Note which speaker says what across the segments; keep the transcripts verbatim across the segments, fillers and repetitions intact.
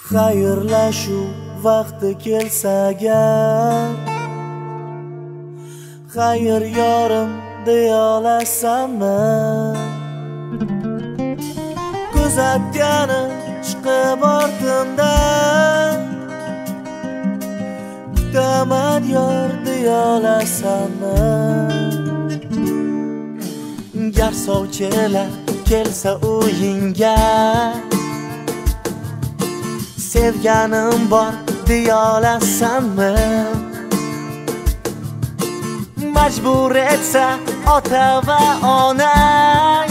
Speaker 1: Xayrlashuv vaqti kelsa agar, xayr yorim deya olasanmi? Kuzatgani chiqib ortimdan, kutaman yor deya olasanmi? Gar sovchilar kelsa uyingga, sevganim bor deya olasanmi? Majbur etsa ota va onang,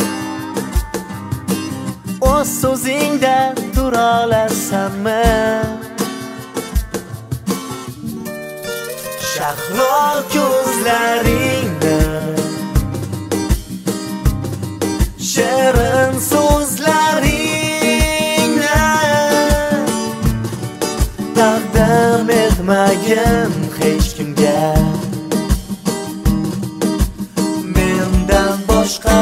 Speaker 1: o'z so'zingda tura olasanmi? Shahlo ko'zlaringda shirin so'zlaringni taqdim etmagin hech kimga, mendan boshqa.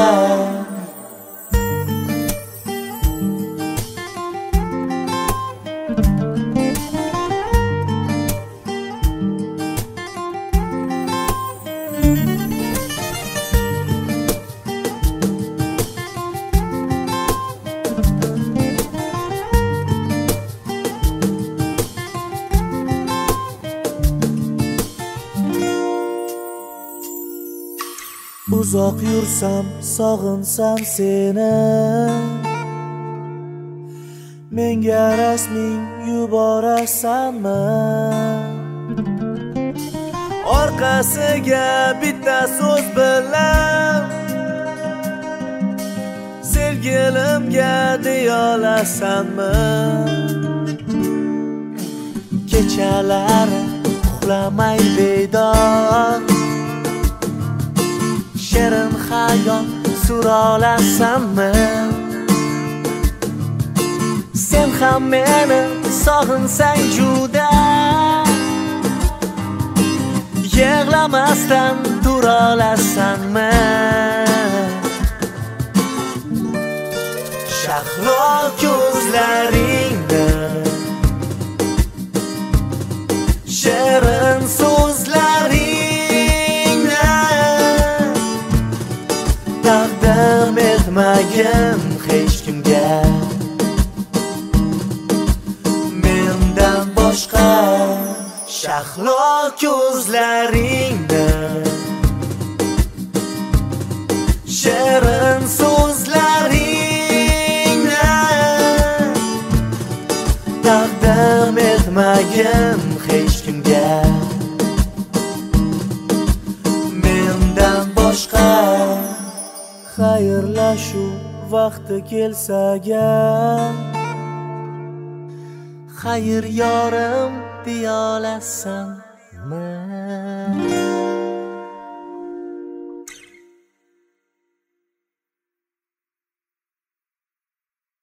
Speaker 1: Uzoq yursam, sog'insam seni, menga rasming yuborasanmi? Orqasiga bitta so'z bilan sevgilimga deya olasanmi? Kechalari uxlamay bedor shirin xayol sura olasanmi? Sen ham meni sog'insang juda, yig'lamasdan tura olasanmi? Shahlo ko'zlaringda shirin so'zlaringni taqdim etmagin hech kimga, mendan boshqa. Shahlo ko'zlaringda shirin so'zlaringni taqdim etmagin hech kimga, mendan boshqa. Xayrlashuv vaqti kelsa agar, xayr yorim deya olasanmi?